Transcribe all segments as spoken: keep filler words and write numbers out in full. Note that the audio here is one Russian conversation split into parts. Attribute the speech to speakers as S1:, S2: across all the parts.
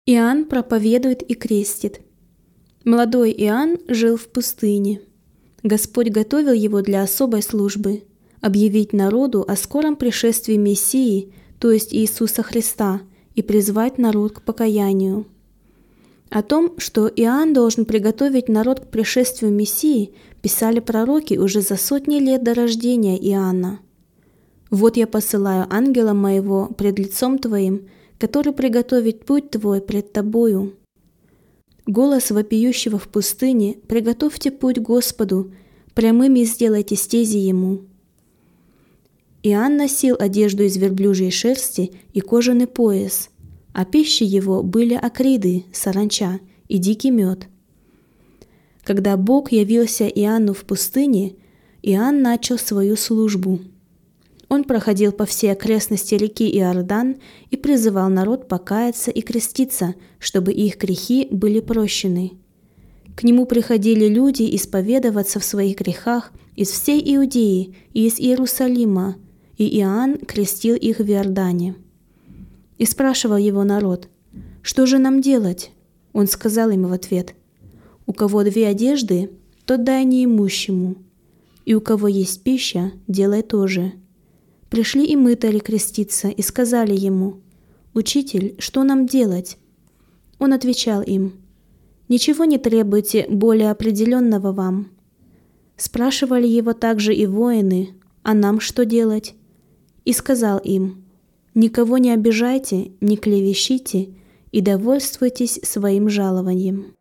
S1: Иоанн проповедует и крестит. Молодой Иоанн жил в пустыне. Господь готовил его для особой службы – объявить народу о скором пришествии Мессии, то есть Иисуса Христа, и призвать народ к покаянию. О том, что Иоанн должен приготовить народ к пришествию Мессии, писали пророки уже за сотни лет до рождения Иоанна. «Вот я посылаю ангела моего пред лицом твоим, который приготовит путь твой пред тобою». Голос вопиющего в пустыне: «Приготовьте путь Господу, прямыми сделайте стези Ему». Иоанн носил одежду из верблюжьей шерсти и кожаный пояс, а пищей его были акриды, саранча и дикий мед. Когда Бог явился Иоанну в пустыне, Иоанн начал свою службу. Он проходил по всей окрестности реки Иордан и призывал народ покаяться и креститься, чтобы их грехи были прощены. К нему приходили люди исповедоваться в своих грехах из всей Иудеи и из Иерусалима, и Иоанн крестил их в Иордане. И спрашивал его народ: «Что же нам делать?» Он сказал им в ответ: «У кого две одежды, тот дай неимущему, и у кого есть пища, делай то же». Пришли и мытари креститься и сказали ему: «Учитель, что нам делать?» Он отвечал им: «Ничего не требуйте более определенного вам». Спрашивали его также и воины: «А нам что делать?» И сказал им: «Никого не обижайте, не клевещите и довольствуйтесь своим жалованием».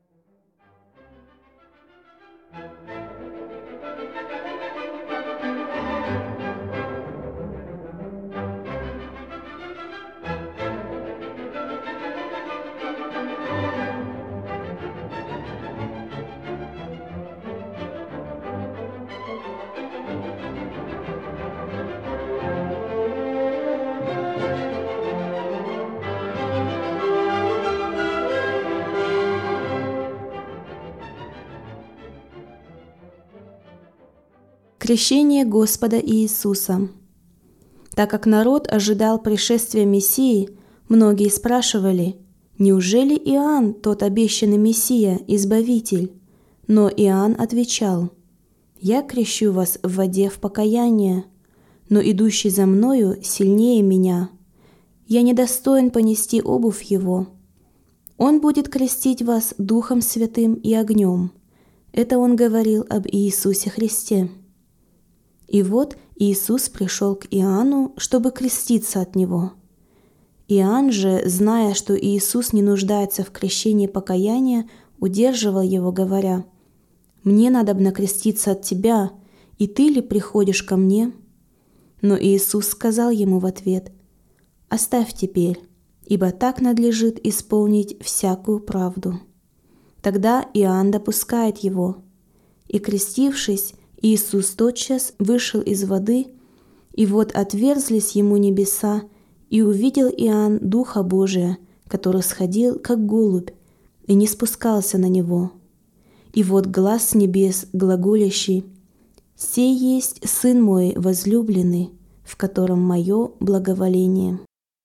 S1: Крещение Господа Иисуса. Так как народ ожидал пришествия Мессии, многие спрашивали: «Неужели Иоанн тот обещанный Мессия, Избавитель?» Но Иоанн отвечал: «Я крещу вас в воде в покаяние, но идущий за мною сильнее меня. Я недостоин понести обувь его. Он будет крестить вас Духом Святым и огнем». Это он говорил об Иисусе Христе. И вот Иисус пришел к Иоанну, чтобы креститься от него. Иоанн же, зная, что Иисус не нуждается в крещении покаяния, удерживал его, говоря: «Мне надобно креститься от тебя, и ты ли приходишь ко мне?» Но Иисус сказал ему в ответ: «Оставь теперь, ибо так надлежит исполнить всякую правду». Тогда Иоанн допускает его, и, крестившись, Иисус тотчас вышел из воды, и вот отверзлись ему небеса, и увидел Иоанн Духа Божия, который сходил, как голубь, и не спускался на него. И вот глас с небес глаголящий: «Сей есть Сын мой возлюбленный, в котором мое благоволение».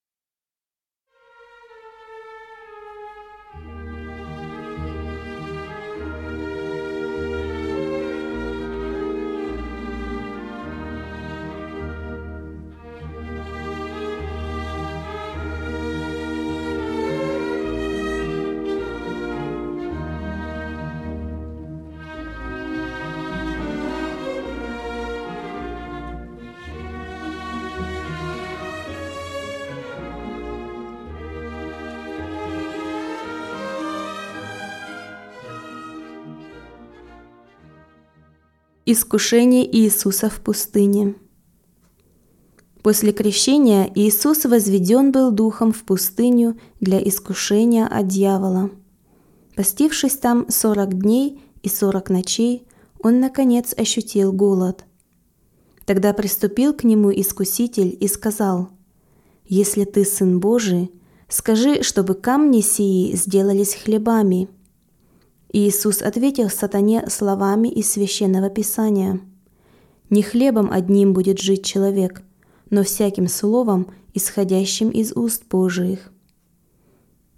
S1: Искушение Иисуса в пустыне. После крещения Иисус возведен был Духом в пустыню для искушения от дьявола. Постившись там сорок дней и сорок ночей, Он, наконец, ощутил голод. Тогда приступил к Нему Искуситель и сказал: «Если Ты Сын Божий, скажи, чтобы камни сии сделались хлебами». Иисус ответил сатане словами из Священного Писания: «Не хлебом одним будет жить человек, но всяким словом, исходящим из уст Божиих».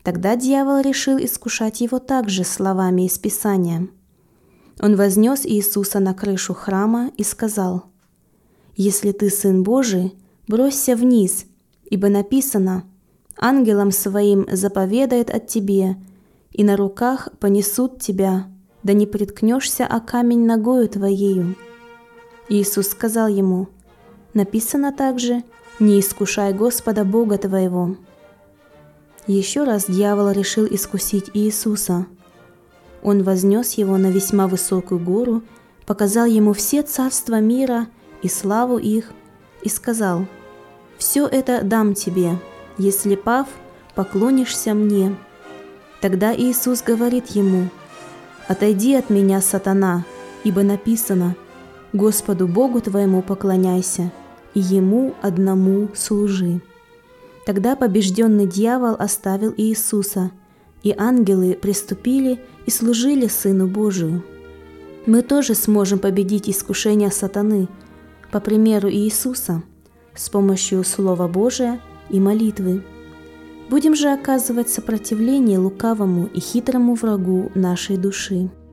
S1: Тогда дьявол решил искушать его также словами из Писания. Он вознес Иисуса на крышу храма и сказал: «Если ты Сын Божий, бросься вниз, ибо написано: ангелам своим заповедает от тебе, и на руках понесут тебя, да не приткнешься о камень ногою твоею». Иисус сказал ему: «Написано также: не искушай Господа Бога твоего». Еще раз дьявол решил искусить Иисуса. Он вознес его на весьма высокую гору, показал ему все царства мира и славу их, и сказал: «Все это дам тебе, если, пав, поклонишься мне». Тогда Иисус говорит ему: «Отойди от меня, сатана, ибо написано: Господу Богу твоему поклоняйся, и Ему одному служи». Тогда побежденный дьявол оставил Иисуса, и ангелы приступили и служили Сыну Божию. Мы тоже сможем победить искушение сатаны, по примеру Иисуса, с помощью Слова Божия и молитвы. Будем же оказывать сопротивление лукавому и хитрому врагу нашей души.